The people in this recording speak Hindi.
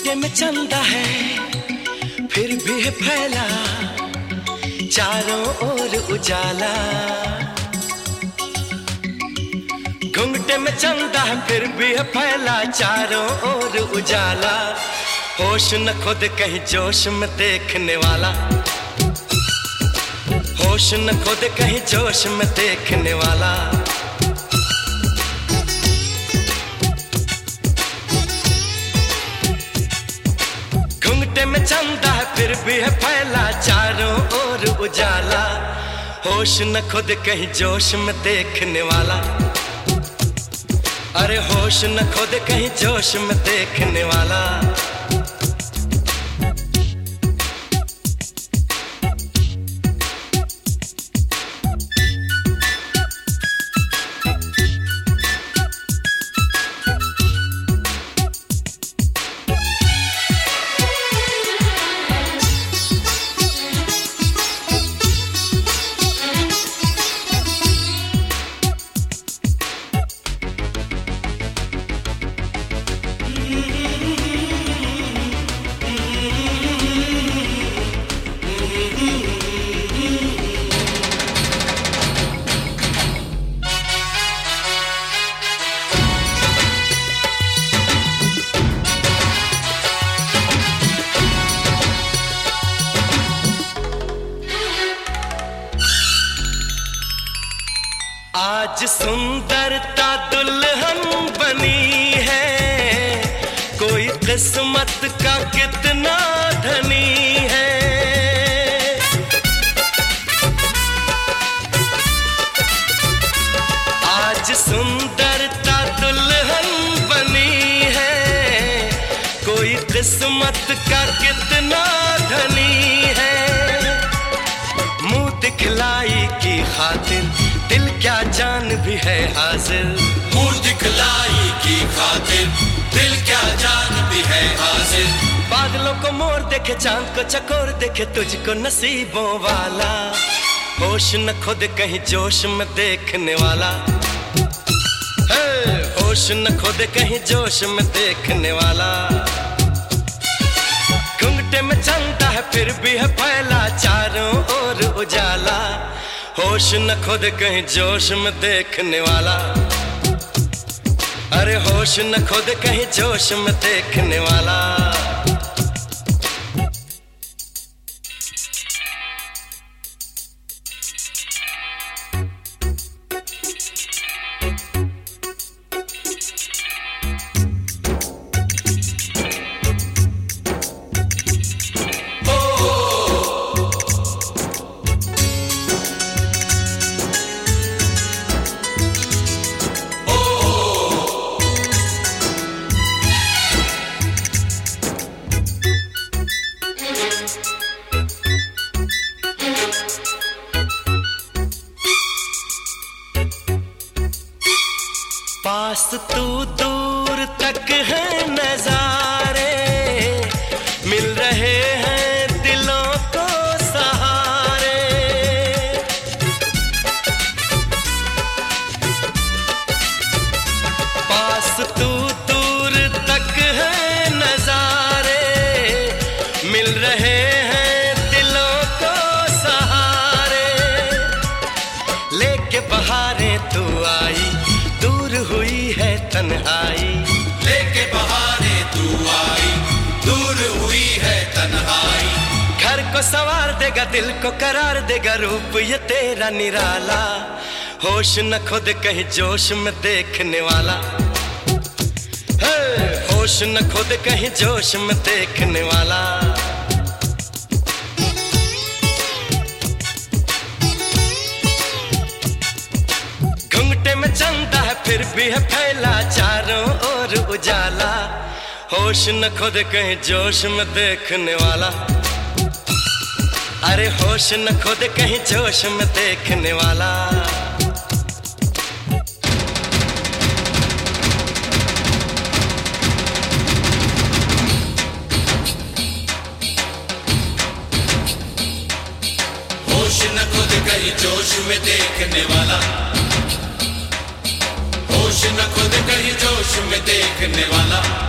घुंघटे में चंदा है फिर भी है फैला, चारों ओर उजाला। घुंघटे में चंदा है फिर भी है फैला, चारों ओर उजाला। होश न खुद कहीं जोश में देखने वाला, होश न खुद कहीं जोश में देखने वाला। घुंघटे में चंदा है फिर भी है फैला, चारों ओर उजाला। होश न खुद कहीं जोश में देखने वाला, अरे होश न खुद कहीं जोश में देखने वाला। आज सुंदरता दुल्हन बनी है, कोई किस्मत का कितना धनी है। आज सुंदरता दुल्हन बनी है, कोई किस्मत का कितना धनी है। मुंह दिखलाई की खातिर दिल क्या जान भी है हाजिर, मुंह दिखलाई की खातिर दिल क्या जान भी है हाजिर। बादलों को मोर देखे चांद को चकोर देखे तुझको नसीबों वाला। होश न खुद कहीं जोश में देखने वाला, होश न खुद कहीं जोश में देखने वाला। घुंघटे में चंदा है फिर भी है फैला, चारों ओर उजाला। होश न खुद कहीं जोश में देखने वाला, अरे होश न खुद कहीं जोश में देखने वाला। पास तू दूर तक है नजारे, मिल रहे हैं दिलों को सहारे। पास तू दूर तक है नजारे, मिल रहे हैं दिलों को सहारे। लेके बहारें तू आई, दूर हुई है तन्हाई। लेके बहारे तू आई, दूर हुई है तन्हाई। घर को संवार देगा दिल को करार देगा रूप ये तेरा निराला। होश न खुद कहीं जोश में देखने वाला, होश न खुद कहीं जोश में देखने वाला। घुंघटे में चंदा है फिर भी है फैला, चारों ओर उजाला। होश न खुद कहीं जोश में देखने वाला, अरे होश न खुद कहीं जोश में देखने वाला। होश न खुद कहीं जोश में देखने वाला, होश न खुद कहीं जोश में देखने वाला।